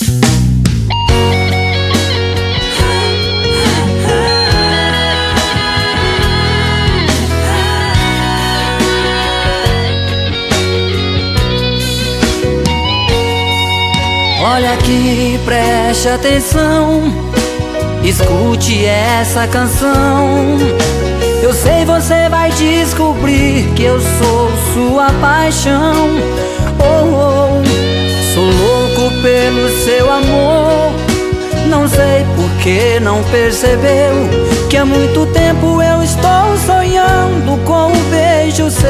Olha aqui, preste atenção, escute essa canção. Eu sei você vai descobrir que eu sou sua paixão. Oh, oh, sou louco pelo seu amor. Não sei por que não percebeu que há muito tempo eu estou sonhando com um beijo seu.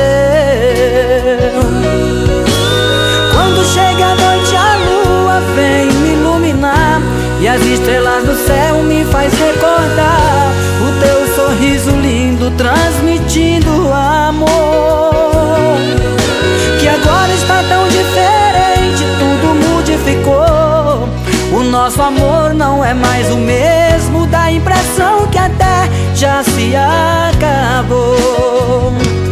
Quando chega a noite a lua vem me iluminar e as estrelas do céu me faz recordar o teu sorriso lindo transmitindo amor. Que agora está tão diferente, tudo modificou. O nosso amor não é mais o mesmo, dá a impressão que até já se acabou.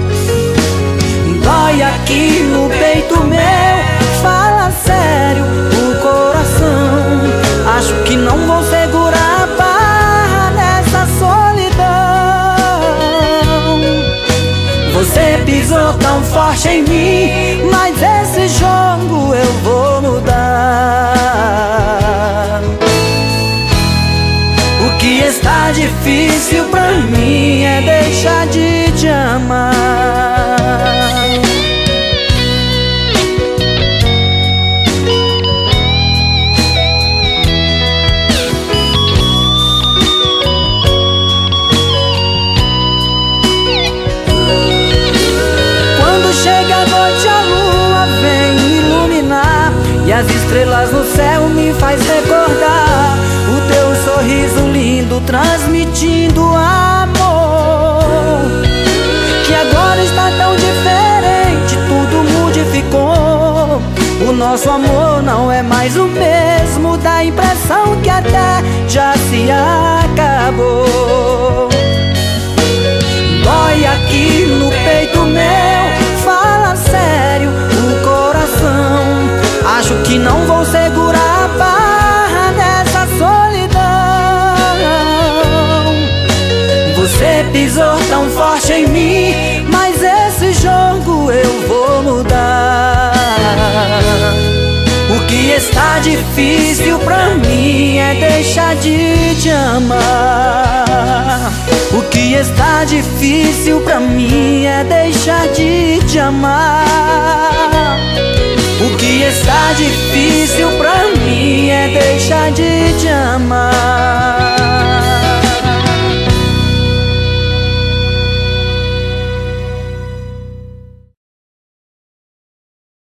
Dói aqui no peito meu, fala sério o coração. Acho que não vou segurar a barra nessa solidão. Você pisou tão forte em mim, mas esse jogo eu vou mudar. O que está difícil pra mim é deixar de te amar. Chega a noite, a lua vem me iluminar e as estrelas no céu me faz recordar o teu sorriso lindo transmitindo amor. Que agora está tão diferente, tudo modificou. O nosso amor não é mais o mesmo, dá a impressão que até já se acabou. Dói aqui no peito meu, fala sério o coração. Acho que não vou segurar a barra dessa solidão. Você pisou tão forte em mim, mas esse jogo eu vou mudar. O que está difícil pra mim é deixar de te amar. O que está difícil pra mim é deixar de te amar. O que está difícil pra mim é deixar de